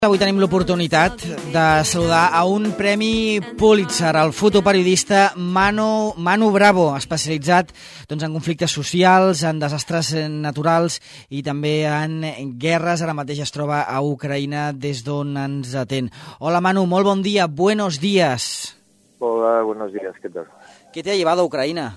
Avui tenim l'oportunitat de saludar a un premi Pulitzer, el fotoperiodista Manu Bravo, especialitzat en conflictes socials, en desastres naturals i també en guerres. Ara mateix es troba a Ucraïna, des d'on ens atén. Hola Manu, molt bon dia, buenos días. Hola, buenos días, ¿qué tal? ¿Qué te ha llevado a Ucraïna?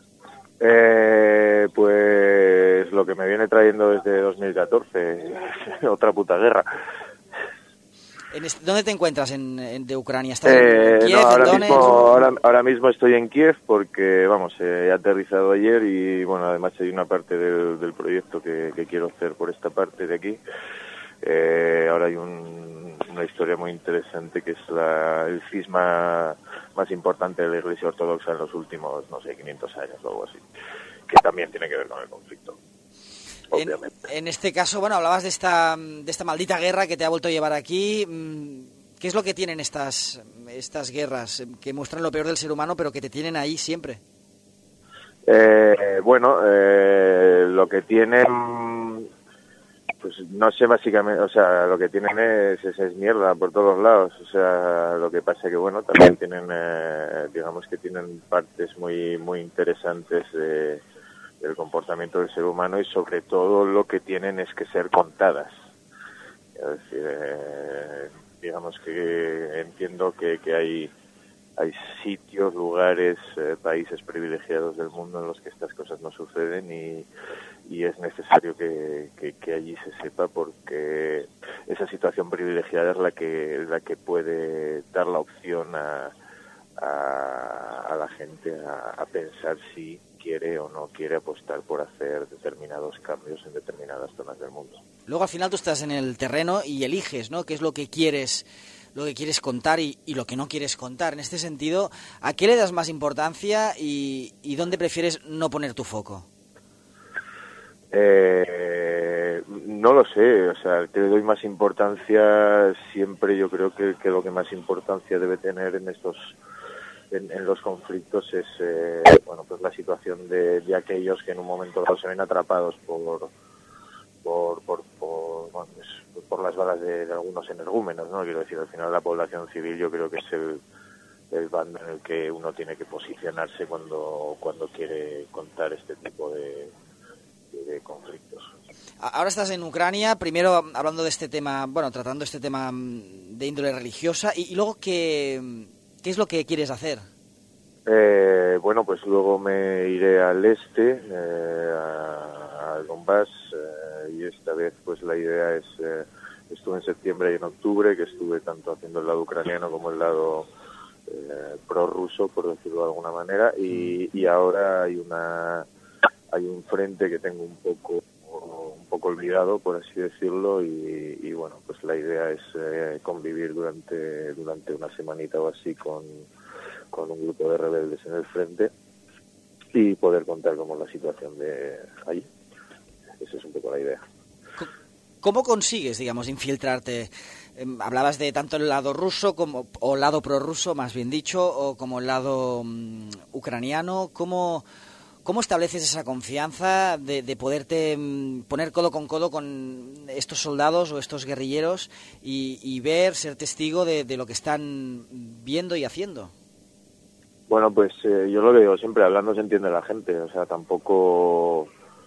Pues lo que me viene trayendo desde 2014, otra puta guerra. ¿Dónde te encuentras de Ucrania? ¿Estás en Kiev, no, en Donetsk? ahora mismo estoy en Kiev porque, he aterrizado ayer y, además hay una parte del proyecto que quiero hacer por esta parte de aquí. Ahora hay una historia muy interesante que es el cisma más importante de la Iglesia Ortodoxa en los últimos, 500 años o algo así, que también tiene que ver con el conflicto. En este caso, hablabas de esta maldita guerra que te ha vuelto a llevar aquí. ¿Qué es lo que tienen estas guerras que muestran lo peor del ser humano, pero que te tienen ahí siempre? Lo que tienen, pues no sé, básicamente, lo que tienen es mierda por todos lados. Lo que pasa que, también tienen, que tienen partes muy, muy interesantes del comportamiento del ser humano, y sobre todo lo que tienen es que ser contadas. Es decir, que entiendo que hay sitios, lugares, países privilegiados del mundo en los que estas cosas no suceden, y es necesario que allí se sepa, porque esa situación privilegiada es la que puede dar la opción a la gente a pensar si quiere o no quiere apostar por hacer determinados cambios en determinadas zonas del mundo. Luego al final tú estás en el terreno y eliges, ¿no?, qué es lo que quieres contar y lo que no quieres contar. En este sentido, ¿a qué le das más importancia y dónde prefieres no poner tu foco? No lo sé, te doy más importancia siempre. Yo creo que lo que más importancia debe tener en los conflictos es la situación de aquellos que en un momento dado se ven atrapados por las balas de algunos energúmenos, ¿no? Quiero decir, al final la población civil yo creo que es el bando en el que uno tiene que posicionarse cuando quiere contar este tipo de conflictos. Ahora estás en Ucrania, primero hablando de este tema, tratando este tema de índole religiosa, y luego ¿qué es lo que quieres hacer? Pues luego me iré al este, al Donbass, y esta vez pues la idea es, estuve en septiembre y en octubre, que estuve tanto haciendo el lado ucraniano como el lado prorruso, por decirlo de alguna manera, y ahora hay un frente que tengo un poco olvidado, por así decirlo, y pues la idea es convivir durante una semanita o así con un grupo de rebeldes en el frente y poder contar cómo es la situación de allí. Esa es un poco la idea. ¿Cómo consigues, infiltrarte? Hablabas de tanto el lado ruso o lado prorruso, más bien dicho, o como el lado ucraniano. ¿Cómo estableces esa confianza de poderte poner codo con estos soldados o estos guerrilleros y ser testigo de lo que están viendo y haciendo? Yo lo que digo siempre, hablando se entiende la gente. Tampoco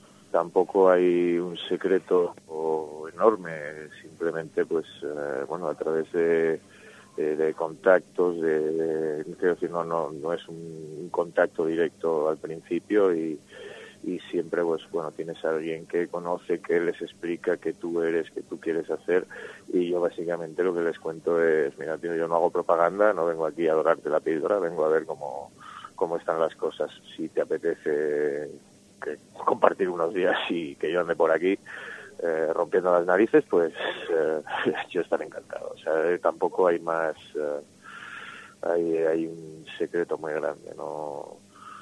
hay un secreto enorme. Simplemente, a través de contactos, quiero decir, no es un contacto directo al principio, y siempre tienes a alguien que conoce, que les explica qué tú eres, qué tú quieres hacer, y yo básicamente lo que les cuento es: mira, tío, yo no hago propaganda, no vengo aquí a dorarte la píldora, vengo a ver cómo están las cosas. Si te apetece compartir unos días y que yo ande por aquí rompiendo las narices, pues yo estaré encantado. Tampoco hay más, hay un secreto muy grande, no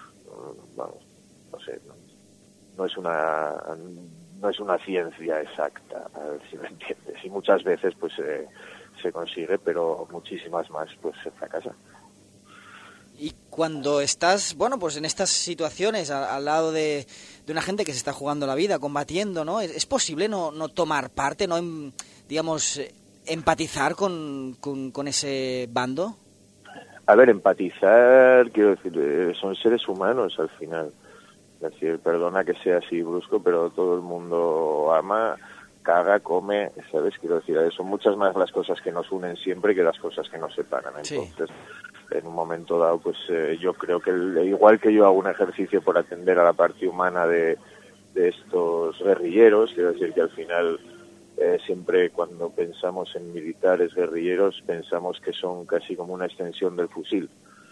es una ciencia exacta, si me entiendes, y muchas veces se consigue, pero muchísimas más se fracasa. Y cuando estás, en estas situaciones al lado de una gente que se está jugando la vida, combatiendo, ¿no? ¿Es posible no tomar parte, no, empatizar con ese bando? A ver, empatizar, quiero decir, son seres humanos al final. Es decir, perdona que sea así brusco, pero todo el mundo ama, caga, come, ¿sabes? Quiero decir, son muchas más las cosas que nos unen siempre que las cosas que nos separan. Entonces, en un momento dado, pues yo creo que igual que yo hago un ejercicio por atender a la parte humana de estos guerrilleros, quiero decir que al final siempre cuando pensamos en militares guerrilleros pensamos que son casi como una extensión del fusil.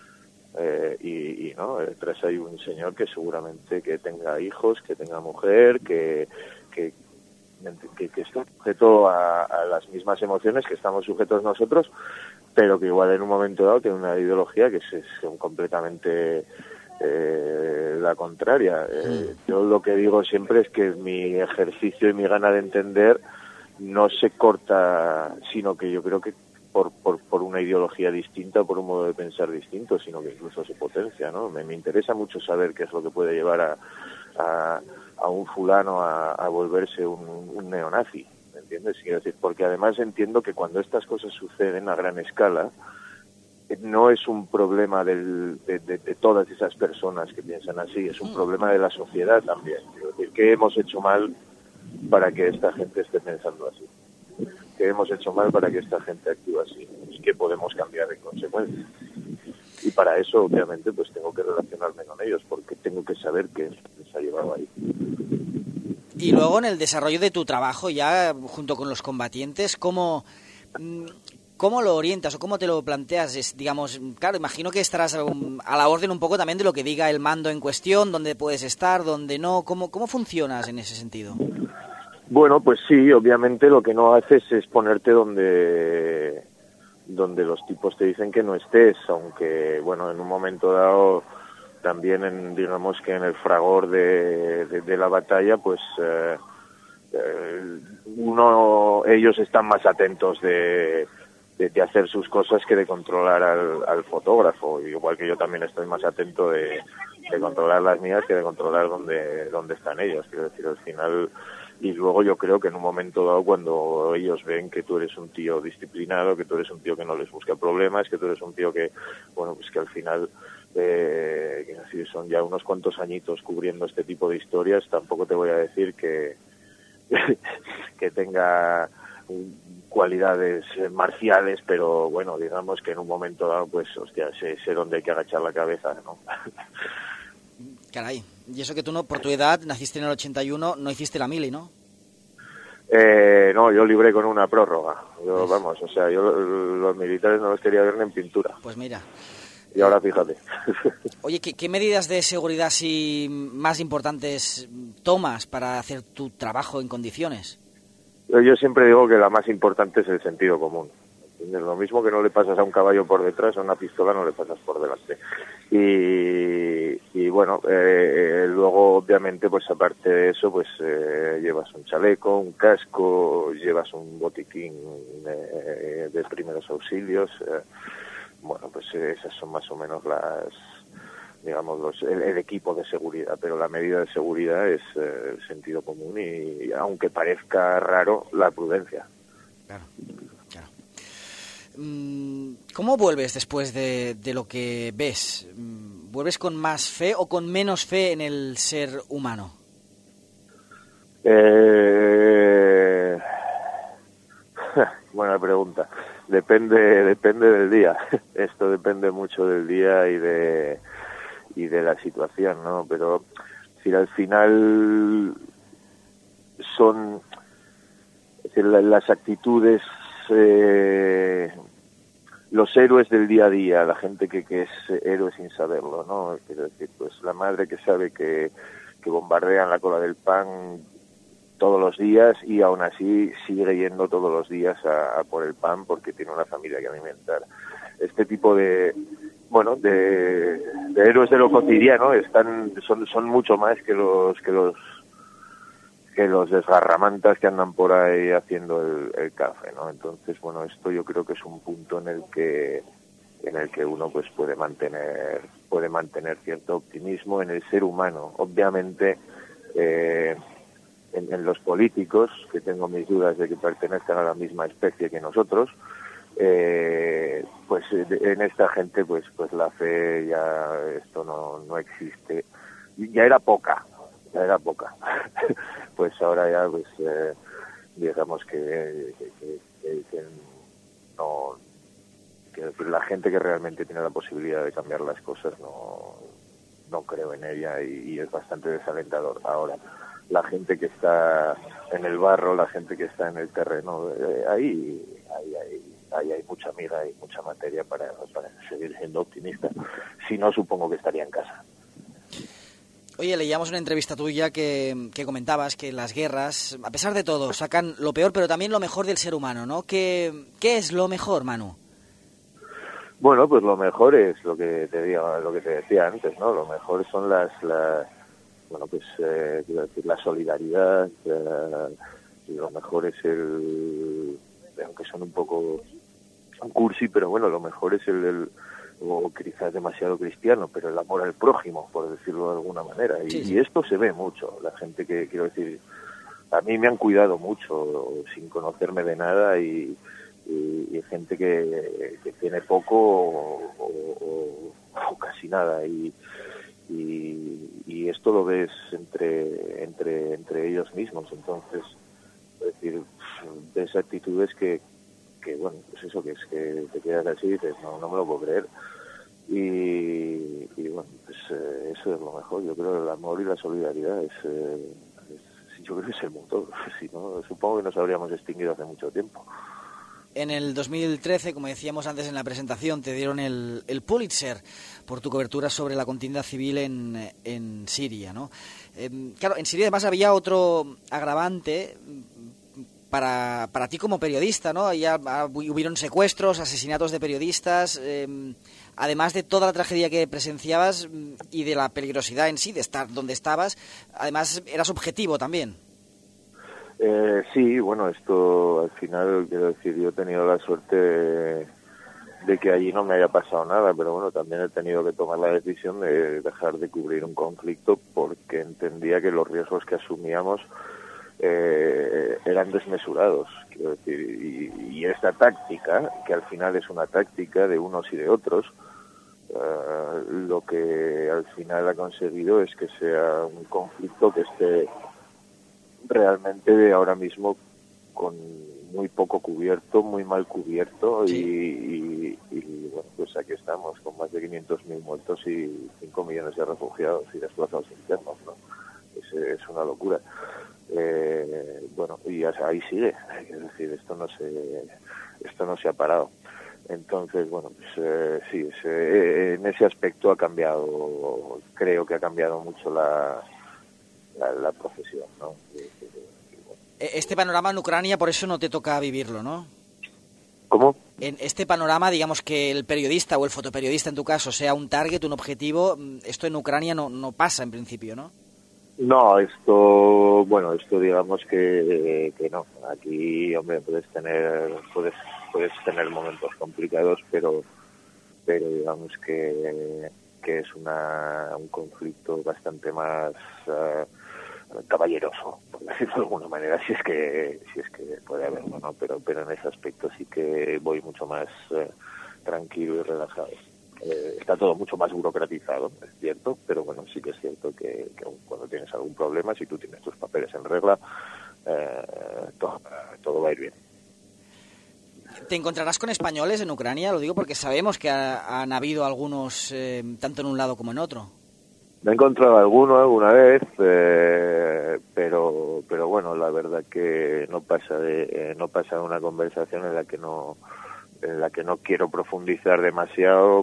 Y no, detrás hay un señor que seguramente que tenga hijos, que tenga mujer, que está sujeto a las mismas emociones que estamos sujetos nosotros, pero que igual en un momento dado tiene una ideología que es completamente la contraria. Yo lo que digo siempre es que mi ejercicio y mi gana de entender no se corta, sino que yo creo que por una ideología distinta, por un modo de pensar distinto, sino que incluso se potencia, ¿no? Me interesa mucho saber qué es lo que puede llevar a un fulano a volverse un neonazi, ¿me entiendes? Quiero decir, porque además entiendo que cuando estas cosas suceden a gran escala, no es un problema de todas esas personas que piensan así, es un problema de la sociedad también. Quiero decir, ¿qué hemos hecho mal para que esta gente esté pensando así? ¿Qué hemos hecho mal para que esta gente actúe así? ¿Y qué podemos cambiar en consecuencia? Y para eso, obviamente, pues tengo que relacionarme con ellos, porque tengo que saber qué les ha llevado ahí. Y luego en el desarrollo de tu trabajo, ya junto con los combatientes, ¿cómo lo orientas o cómo te lo planteas? Digamos, claro, imagino que estarás a la orden un poco también de lo que diga el mando en cuestión, dónde puedes estar, dónde no. ¿Cómo funcionas en ese sentido? Bueno, pues sí, obviamente lo que no haces es ponerte donde los tipos te dicen que no estés, aunque, bueno, en un momento dado también digamos que en el fragor de la batalla, pues ellos están más atentos de hacer sus cosas que de controlar al fotógrafo, igual que yo también estoy más atento de controlar las mías que de controlar dónde están ellos. Quiero decir, al final. Y luego yo creo que en un momento dado, cuando ellos ven que tú eres un tío disciplinado, que tú eres un tío que no les busca problemas, que tú eres un tío que, bueno, pues que al final son ya unos cuantos añitos cubriendo este tipo de historias, tampoco te voy a decir que tenga cualidades marciales, pero bueno, digamos que en un momento dado, pues, hostia, sé dónde hay que agachar la cabeza, ¿no? Caray, y eso que tú, no, por tu edad, naciste en el 81, no hiciste la mili, ¿no? No, yo libré con una prórroga. Vamos, o sea, yo los militares no los quería ver ni en pintura. Pues mira. Y ahora fíjate. Oye, ¿qué medidas de seguridad más importantes tomas para hacer tu trabajo en condiciones? Yo siempre digo que la más importante es el sentido común. Lo mismo que no le pasas a un caballo por detrás, a una pistola no le pasas por delante. Y bueno, luego obviamente, pues aparte de eso, pues llevas un chaleco, un casco, llevas un botiquín de primeros auxilios. Bueno, pues esas son más o menos el equipo de seguridad, pero la medida de seguridad es el sentido común y aunque parezca raro, la prudencia. Claro. ¿Cómo vuelves después de lo que ves? ¿Vuelves con más fe o con menos fe en el ser humano? Buena pregunta. Depende del día. Esto depende mucho del día y de la situación, ¿no? Pero si al final son las actitudes, los héroes del día a día, la gente que es héroe sin saberlo, ¿no? Quiero decir, pues la madre que sabe que bombardean la cola del pan todos los días y aún así sigue yendo todos los días a por el pan porque tiene una familia que alimentar. Este tipo de héroes de lo cotidiano son mucho más que los desgarramantas que andan por ahí haciendo el café, ¿no? Entonces, bueno, esto yo creo que es un punto en el que uno pues puede mantener cierto optimismo en el ser humano. Obviamente en los políticos, que tengo mis dudas de que pertenezcan a la misma especie que nosotros. Pues en esta gente pues la fe ya, esto no existe, ya era poca pues ahora ya pues digamos que no, quiero decir, la gente que realmente tiene la posibilidad de cambiar las cosas no creo en ella, y es bastante desalentador. Ahora, la gente que está en el barro, la gente que está en el terreno, ahí hay mucha miga y mucha materia para seguir siendo optimista. Si no, supongo que estaría en casa. Oye, leíamos una entrevista tuya que comentabas que las guerras, a pesar de todo, sacan lo peor, pero también lo mejor del ser humano, ¿no? ¿Qué es lo mejor, Manu? Bueno, pues lo mejor es lo que te decía antes, ¿no? Lo mejor son bueno, pues quiero decir, la solidaridad, y lo mejor es aunque son un poco cursi, pero bueno, lo mejor es o quizás demasiado cristiano, pero el amor al prójimo, por decirlo de alguna manera. Y esto se ve mucho. La gente que, quiero decir, a mí me han cuidado mucho sin conocerme de nada, y gente que tiene poco o casi nada, y esto lo ves entre ellos mismos. Entonces, es decir, ves actitudes que bueno, pues eso, que es que te quedas así y dices, no me lo puedo creer. Y bueno, pues eso es lo mejor. Yo creo que el amor y la solidaridad yo creo que es el motor. Si no, supongo que nos habríamos extinguido hace mucho tiempo. En el 2013, como decíamos antes en la presentación, te dieron el Pulitzer por tu cobertura sobre la contienda civil en Siria, ¿no? Claro, en Siria además había otro agravante para ti como periodista, ¿no? Ya hubieron secuestros, asesinatos de periodistas, además de toda la tragedia que presenciabas y de la peligrosidad en sí de estar donde estabas. Además, eras objetivo también. Sí, bueno, esto al final, quiero decir, yo he tenido la suerte de que allí no me haya pasado nada, pero bueno, también he tenido que tomar la decisión de dejar de cubrir un conflicto porque entendía que los riesgos que asumíamos eran desmesurados, quiero decir, y esta táctica, que al final es una táctica de unos y de otros, lo que al final ha conseguido es que sea un conflicto que esté realmente ahora mismo con muy poco cubierto, muy mal cubierto, sí. Y bueno, pues aquí estamos con más de 500.000 muertos y 5 millones de refugiados y desplazados internos, ¿no? Es una locura. Bueno, y ahí sigue, es decir, esto no se ha parado. Entonces, bueno, pues sí, en ese aspecto ha cambiado, creo que ha cambiado mucho la profesión, ¿no? Este panorama en Ucrania, por eso no te toca vivirlo, ¿no? ¿Cómo? En este panorama, digamos que el periodista o el fotoperiodista en tu caso sea un target, un objetivo, esto en Ucrania no pasa en principio, ¿no? No, esto digamos que no. Aquí, hombre, puedes tener momentos complicados, pero digamos que es un conflicto bastante más caballeroso, por decirlo de alguna manera, si es que puede haberlo, ¿no? Pero en ese aspecto sí que voy mucho más tranquilo y relajado. Está todo mucho más burocratizado, es cierto, pero bueno, sí que es cierto que cuando tienes algún problema, si tú tienes tus papeles en regla, todo va a ir bien. ¿Te encontrarás con españoles en Ucrania? Lo digo porque sabemos que han habido algunos, tanto en un lado como en otro. Me he encontrado alguna vez, pero bueno, la verdad que no pasa de una conversación en la que no quiero profundizar demasiado,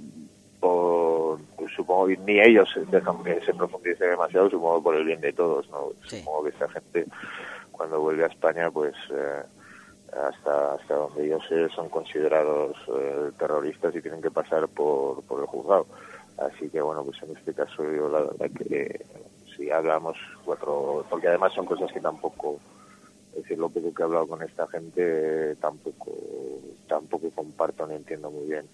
pues supongo que ni ellos dejan que se profundice demasiado, supongo por el bien de todos, ¿no? Sí. Supongo que esta gente cuando vuelve a España, pues hasta donde yo sé son considerados terroristas y tienen que pasar por el juzgado. Así que bueno, pues en este caso yo la verdad que si hablamos porque además son cosas que tampoco, es decir, lo poco que he hablado con esta gente tampoco comparto ni entiendo muy bien.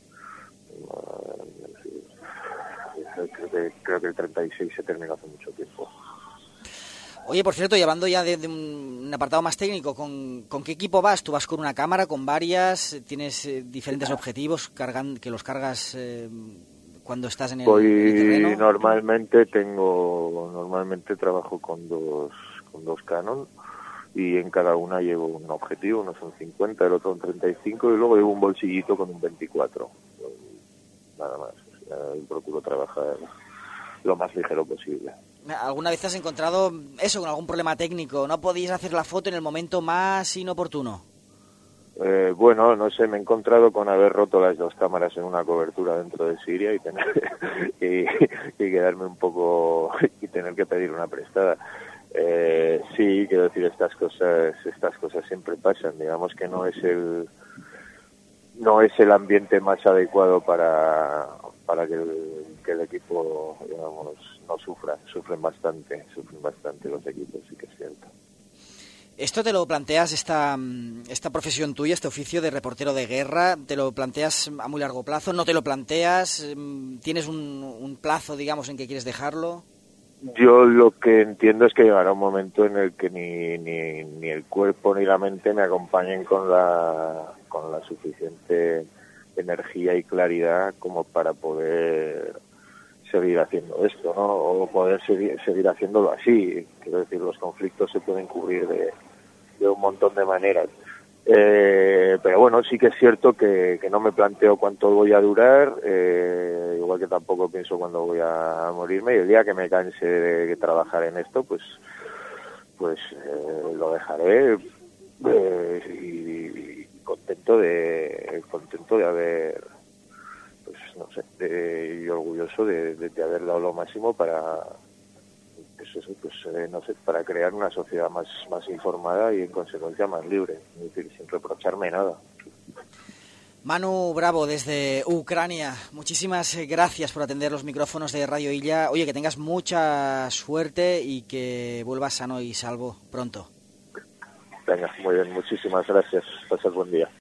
Creo que el 36 se terminó hace mucho tiempo. Oye, por cierto, y hablando ya de un apartado más técnico, ¿con qué equipo vas? ¿Tú vas con una cámara, con varias? ¿Tienes diferentes objetivos que los cargas cuando estás en el terreno? Normalmente trabajo con dos Canon, y en cada una llevo un objetivo. Uno son 50, el otro un 35, y luego llevo un bolsillito con un 24. Nada más. O sea, procuro trabajar lo más ligero posible. ¿Alguna vez te has encontrado eso, con algún problema técnico? ¿No podías hacer la foto en el momento más inoportuno? Bueno, no sé, me he encontrado con haber roto las dos cámaras en una cobertura dentro de Siria y tener y quedarme un poco y tener que pedir una prestada. Sí, quiero decir, estas cosas siempre pasan. Digamos que no es el ambiente más adecuado para que el equipo, digamos, no sufra. Sufren bastante los equipos, sí que es cierto. ¿Esto te lo planteas, esta profesión tuya, este oficio de reportero de guerra, te lo planteas a muy largo plazo? ¿No te lo planteas? ¿Tienes un plazo, digamos, en que quieres dejarlo? Yo lo que entiendo es que llegará un momento en el que ni el cuerpo ni la mente me acompañen con la suficiente energía y claridad como para poder seguir haciendo esto, ¿no? O poder seguir haciéndolo así. Quiero decir, los conflictos se pueden cubrir de un montón de maneras. Pero bueno, sí que es cierto que no me planteo cuánto voy a durar, igual que tampoco pienso cuándo voy a morirme, y el día que me canse de trabajar en esto, pues lo dejaré, y contento de haber, pues no sé, y orgulloso de haber dado lo máximo para, no sé, para crear una sociedad más informada y en consecuencia más libre, es decir, sin reprocharme nada. Manu Bravo, desde Ucrania, muchísimas gracias por atender los micrófonos de Radio Illa. Oye, que tengas mucha suerte y que vuelvas sano y salvo pronto. Venga, muy bien, muchísimas gracias. Pasad buen día.